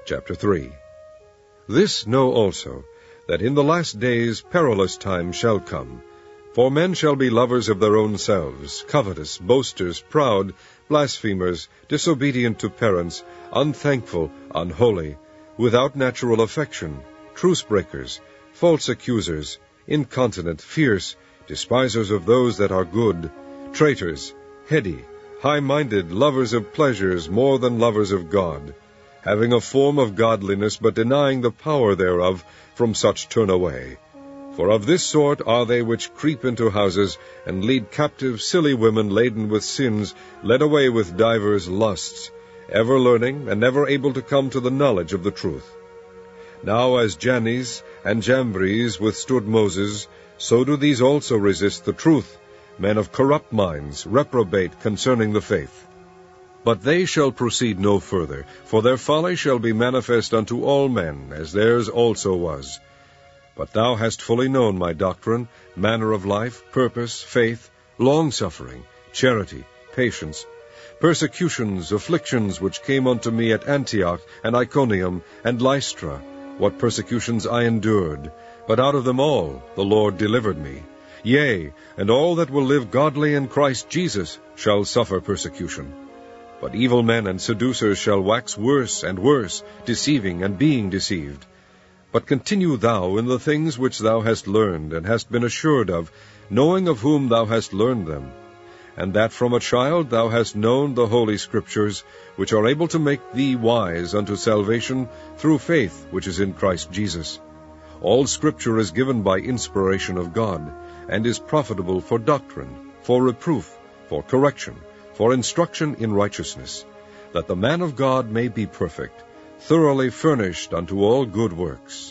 Chapter 3. This know also, that in the last days perilous times shall come. For men shall be lovers of their own selves, covetous, boasters, proud, blasphemers, disobedient to parents, unthankful, unholy, without natural affection, truce-breakers, false accusers, incontinent, fierce, despisers of those that are good, traitors, heady, high-minded, lovers of pleasures more than lovers of God, having a form of godliness, but denying the power thereof, from such turn away. For of this sort are they which creep into houses, and lead captive silly women laden with sins, led away with divers lusts, ever learning, and never able to come to the knowledge of the truth. Now as Jannes and Jambres withstood Moses, so do these also resist the truth, men of corrupt minds, reprobate concerning the faith. But they shall proceed no further, for their folly shall be manifest unto all men, as theirs also was. But thou hast fully known my doctrine, manner of life, purpose, faith, long-suffering, charity, patience, persecutions, afflictions which came unto me at Antioch, and Iconium, and Lystra, what persecutions I endured, but out of them all the Lord delivered me. Yea, and all that will live godly in Christ Jesus shall suffer persecution. But evil men and seducers shall wax worse and worse, deceiving and being deceived. But continue thou in the things which thou hast learned, and hast been assured of, knowing of whom thou hast learned them, and that from a child thou hast known the Holy Scriptures, which are able to make thee wise unto salvation through faith which is in Christ Jesus. All Scripture is given by inspiration of God, and is profitable for doctrine, for reproof, for correction, for instruction in righteousness, that the man of God may be perfect, thoroughly furnished unto all good works.